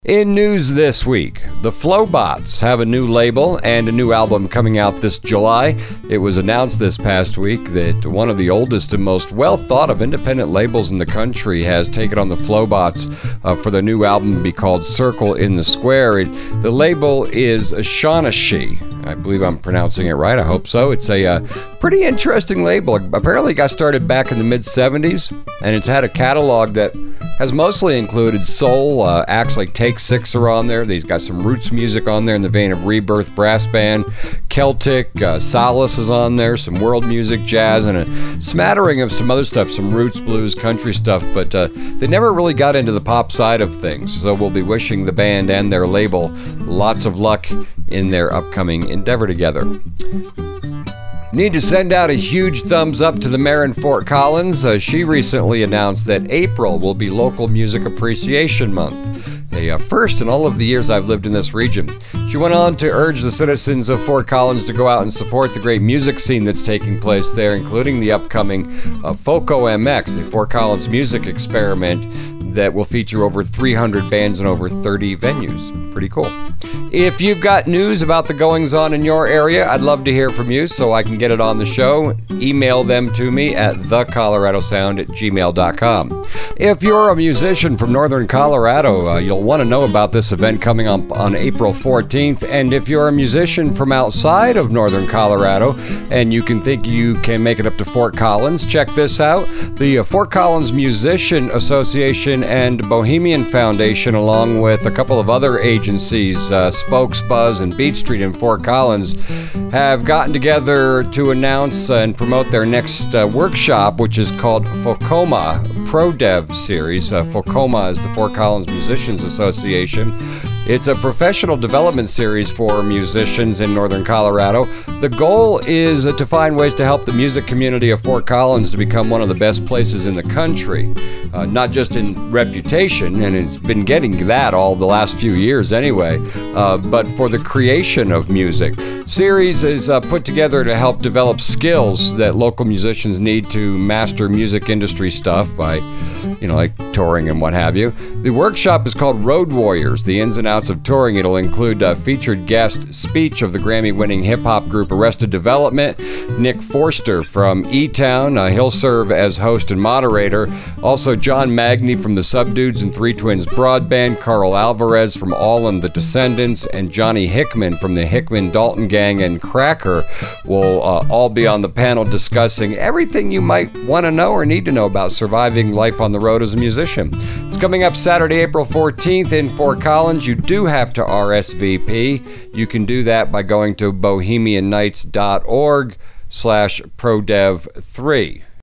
In news this week, the Flobots have a new label and a new album coming out this July. It was announced this past week that one of the oldest and most well-thought-of independent labels in the country has taken on the Flobots for their new album to be called Circle in the Square. The label is Shaughnessy. I believe I'm pronouncing it right. I hope so. It's a pretty interesting label. Apparently got started back in the mid-'70s, and it's had a catalog that has mostly included soul. Acts like Take Six are on there. He's got some roots music on there in the vein of Rebirth Brass Band. Celtic, Solace is on there, some world music, jazz, and a smattering of some other stuff, some roots, blues, country stuff, but they never really got into the pop side of things. So we'll be wishing the band and their label lots of luck in their upcoming endeavor together. Need to send out a huge thumbs up to the mayor in Fort Collins. She recently announced that April will be Local Music Appreciation Month, a first in all of the years I've lived in this region. She went on to urge the citizens of Fort Collins to go out and support the great music scene that's taking place there, including the upcoming FOCO MX, the Fort Collins Music Experiment, that will feature over 300 bands in over 30 venues. Pretty cool. If you've got news about the goings-on in your area, I'd love to hear from you so I can get it on the show. Email them to me at thecoloradosound@gmail.com. If you're a musician from Northern Colorado, you'll want to know about this event coming up on April 14th. And if you're a musician from outside of Northern Colorado and you think you can make it up to Fort Collins, check this out. The Fort Collins Musician Association and Bohemian Foundation, along with a couple of other agencies, Spokes, Buzz, and Beat Street in Fort Collins, have gotten together to announce and promote their next workshop, which is called FOCOMA Pro Dev Series. FOCOMA is the Fort Collins Musicians Association. It's a professional development series for musicians in Northern Colorado. The goal is to find ways to help the music community of Fort Collins to become one of the best places in the country. Not just in reputation, and it's been getting that all the last few years anyway, but for the creation of music. Series is put together to help develop skills that local musicians need to master music industry stuff by, like touring and what have you. The workshop is called Road Warriors, the ins and outs of touring. It'll include featured guest speech of the Grammy-winning hip-hop group Arrested Development, Nick Forster from E-Town. He'll serve as host and moderator. Also, John Magny from the Subdudes and Three Twins Broadband, Carl Alvarez from All and the Descendants, and Johnny Hickman from the Hickman-Dalton Gang and Cracker will all be on the panel discussing everything you might want to know or need to know about surviving life on the road as a musician. It's coming up Saturday, April 14th in Fort Collins. You do have to RSVP. You can do that by going to bohemiannights.org/prodev3.